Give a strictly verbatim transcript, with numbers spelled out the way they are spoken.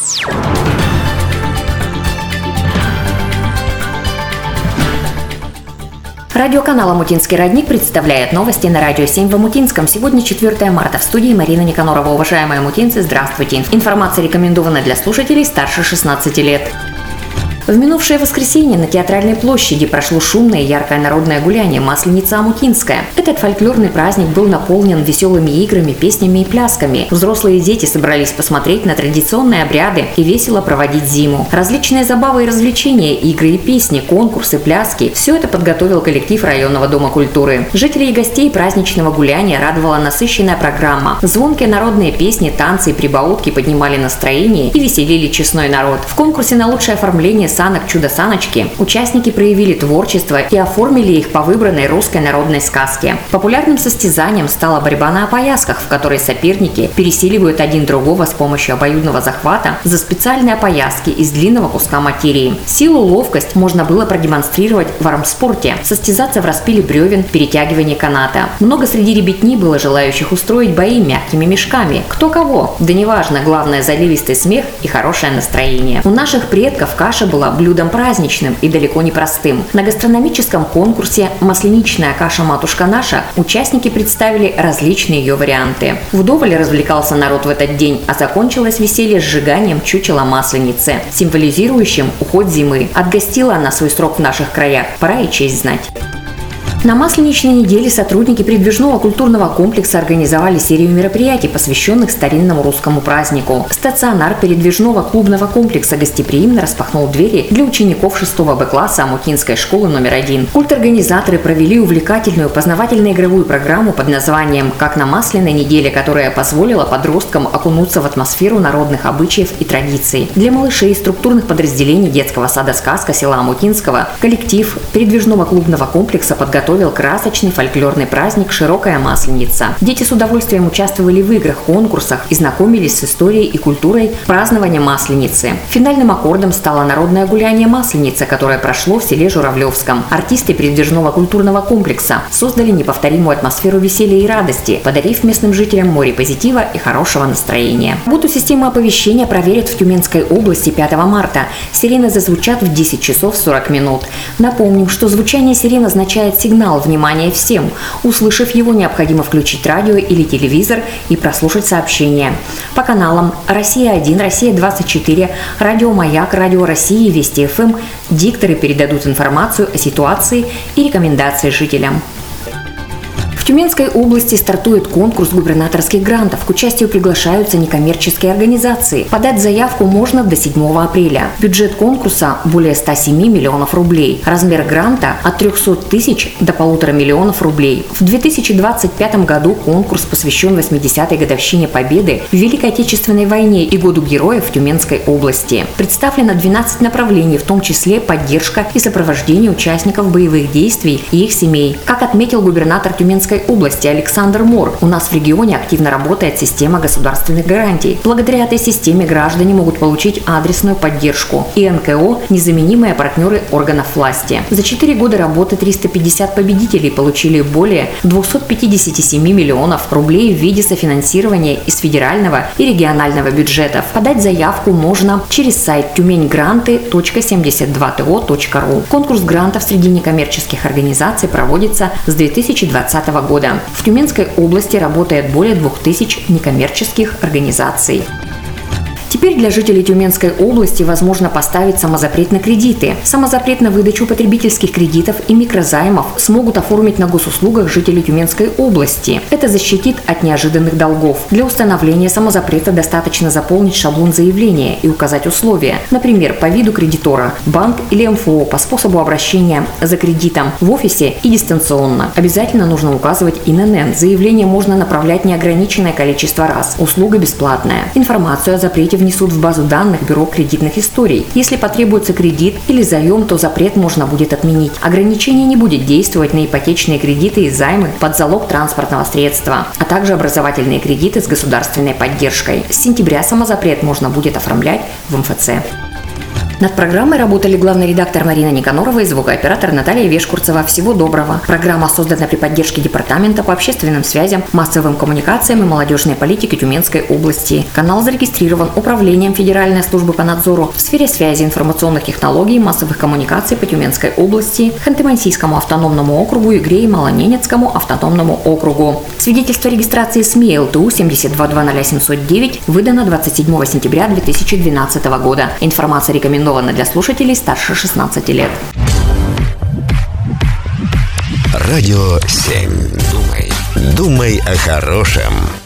Радиоканал «Омутинский родник» представляет новости на Радио семь в Омутинском. Сегодня четвёртое марта. В студии Марина Никонорова. Уважаемые омутинцы, здравствуйте. Информация рекомендована для слушателей старше шестнадцати лет. В минувшее воскресенье на Театральной площади прошло шумное и яркое народное гуляние «Масленица Омутинская». Этот фольклорный праздник был наполнен веселыми играми, песнями и плясками. Взрослые и дети собрались посмотреть на традиционные обряды и весело проводить зиму. Различные забавы и развлечения, игры и песни, конкурсы, пляски – все это подготовил коллектив районного дома культуры. Жителей и гостей праздничного гуляния радовала насыщенная программа. Звонкие народные песни, танцы и прибаутки поднимали настроение и веселили честной народ. В конкурсе на лучшее оформление санок «Чудо-саночки» участники проявили творчество и оформили их по выбранной русской народной сказке. Популярным состязанием стала борьба на опоясках, в которой соперники пересиливают один другого с помощью обоюдного захвата за специальные опояски из длинного куска материи. Силу, ловкость можно было продемонстрировать в армспорте, состязаться в распиле бревен, перетягивании каната. Много среди ребятни было желающих устроить бои мягкими мешками. Кто кого? Да неважно, главное заливистый смех и хорошее настроение. У наших предков каша была блюдом праздничным и далеко не простым. На гастрономическом конкурсе «Масленичная каша-матушка наша» участники представили различные ее варианты. Вдоволь развлекался народ в этот день, а закончилось веселье сжиганием чучела масленицы, символизирующим уход зимы. Отгостила она свой срок в наших краях, пора и честь знать. На Масленичной неделе сотрудники передвижного культурного комплекса организовали серию мероприятий, посвященных старинному русскому празднику. Стационар передвижного клубного комплекса гостеприимно распахнул двери для учеников шестого Б класса Омутинской школы номер один. Культорганизаторы провели увлекательную познавательно-игровую программу под названием «Как на Масляной неделе», которая позволила подросткам окунуться в атмосферу народных обычаев и традиций. Для малышей из структурных подразделений детского сада «Сказка» села Омутинского коллектив передвижного клубного комплекса подготовил красочный фольклорный праздник «Широкая Масленица». Дети с удовольствием участвовали в играх, конкурсах и знакомились с историей и культурой празднования Масленицы. Финальным аккордом стало народное гуляние «Масленица», которое прошло в селе Журавлевском. Артисты передвижного культурного комплекса создали неповторимую атмосферу веселья и радости, подарив местным жителям море позитива и хорошего настроения. Работу системы оповещения проверят в Тюменской области пятого марта. Сирены зазвучат в десять часов сорок минут. Напомним, что звучание сирен означает сигнал «Внимание всем!». Услышав его, необходимо включить радио или телевизор и прослушать сообщения. По каналам «Россия один», «Россия двадцать четыре», «Радио Маяк», «Радио России», «Вести ФМ» дикторы передадут информацию о ситуации и рекомендации жителям. В Тюменской области стартует конкурс губернаторских грантов. К участию приглашаются некоммерческие организации. Подать заявку можно до седьмого апреля. Бюджет конкурса более ста семи миллионов рублей. Размер гранта от трёхсот тысяч до полутора миллионов рублей. В две тысячи двадцать пятом году конкурс посвящен восьмидесятой годовщине Победы в Великой Отечественной войне и Году Героев в Тюменской области. Представлено двенадцать направлений, в том числе поддержка и сопровождение участников боевых действий и их семей. Как отметил губернатор Тюменской области Александр Мор, у нас в регионе активно работает система государственных гарантий. Благодаря этой системе граждане могут получить адресную поддержку. И эн ка о – незаменимые партнеры органов власти. За четыре года работы триста пятьдесят победителей получили более двухсот пятидесяти семи миллионов рублей в виде софинансирования из федерального и регионального бюджетов. Подать заявку можно через сайт тюмень гранты точка семьдесят два тэ о точка ру. Конкурс грантов среди некоммерческих организаций проводится с две тысячи двадцатого года. В Тюменской области работает более двух тысяч некоммерческих организаций. Теперь для жителей Тюменской области возможно поставить самозапрет на кредиты. Самозапрет на выдачу потребительских кредитов и микрозаймов смогут оформить на госуслугах жители Тюменской области. Это защитит от неожиданных долгов. Для установления самозапрета достаточно заполнить шаблон заявления и указать условия. Например, по виду кредитора, банк или эм эф о, по способу обращения за кредитом в офисе и дистанционно. Обязательно нужно указывать ин эн эн. Заявление можно направлять неограниченное количество раз. Услуга бесплатная. Информацию о запрете внесут в базу данных Бюро кредитных историй. Если потребуется кредит или заем, то запрет можно будет отменить. Ограничение не будет действовать на ипотечные кредиты и займы под залог транспортного средства, а также образовательные кредиты с государственной поддержкой. С сентября самозапрет можно будет оформлять в эм эф цэ. Над программой работали главный редактор Марина Никанорова и звукооператор Наталья Вешкурцева. Всего доброго. Программа создана при поддержке Департамента по общественным связям, массовым коммуникациям и молодежной политике Тюменской области. Канал зарегистрирован Управлением Федеральной службы по надзору в сфере связи, информационных технологий, массовых коммуникаций по Тюменской области, Ханты-Мансийскому автономному округу, Игре и Малоненецкому автономному округу. Свидетельство регистрации СМИ ЛТУ семь два два ноль семь ноль девять выдано двадцать седьмого сентября две тысячи двенадцатого года. Информация рекомендована для слушателей старше шестнадцати лет. Радио семь. Думай, думай о хорошем.